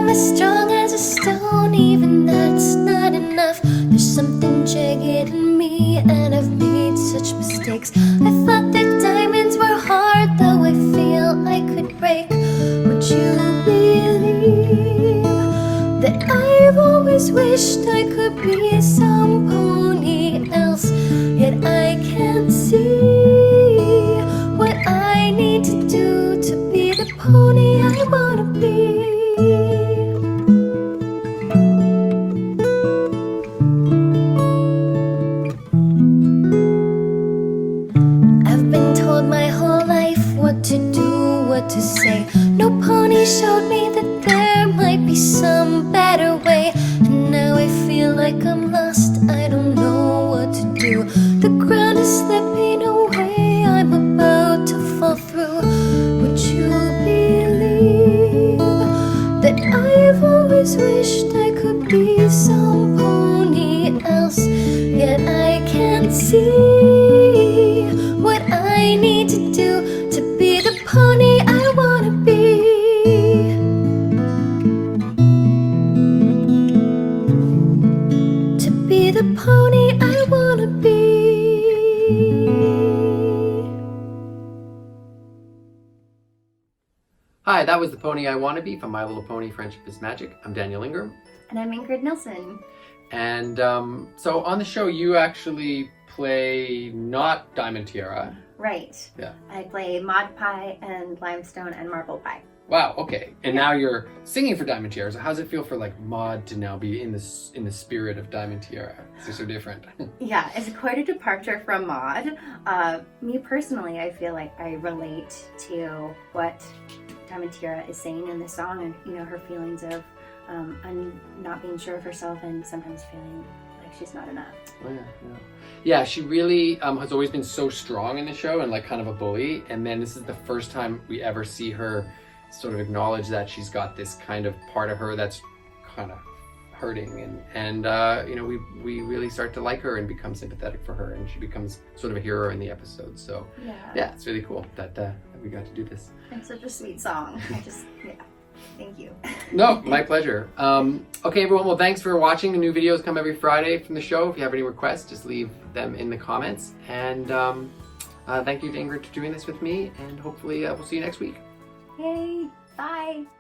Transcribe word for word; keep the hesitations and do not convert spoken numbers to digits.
I'm as strong as a stone, even that's not enough. There's something jagged in me, and I've made such mistakes. I thought that diamonds were hard, though I feel I could break. Would you believe that I've always wished I could be some pony else? Yet I can't see what I need to do to be the pony I wanna be. I've been told my whole life what to do, what to say. No pony showed me that there might be some better way. And now I feel like I'm lost, I don't know what to do. The ground is slipping away, I'm about to fall through. Would you believe that I've always wished I could be some pony else? Yet I can't see what I need to do to be the pony I wanna be. To be the pony I wanna be. Hi, that was The Pony I Wanna Be from My Little Pony Friendship is Magic. I'm Daniel Ingram. And I'm Ingrid Nilsson. And um, so on the show, you actually play not Diamond Tiara. Right. Yeah. I play Mod Pie and Limestone and Marble Pie. Wow, okay. And now you're singing for Diamond Tiara. So how does it feel for like Maud to now be in the, in the spirit of Diamond Tiara? It's so different. Yeah, it's quite a departure from Maud. Uh, me personally, I feel like I relate to what Diamond Tiara is saying in the song, and you know, her feelings of um, un- not being sure of herself and sometimes feeling like she's not enough. Oh, yeah, yeah. Yeah, she really um, has always been so strong in the show and like kind of a bully. And then this is the first time we ever see her sort of acknowledge that she's got this kind of part of her that's kind of hurting. And, and uh, you know, we, we really start to like her and become sympathetic for her. And she becomes sort of a hero in the episode. So Yeah. yeah, it's really cool that, uh, that we got to do this. It's such a sweet song. I just, yeah. Thank you. No, my pleasure. Um, okay, everyone. Well, thanks for watching. The new videos come every Friday from the show. If you have any requests, just leave them in the comments. And um, uh, thank you to Ingrid for doing this with me. And hopefully uh, we'll see you next week. Yay. Bye.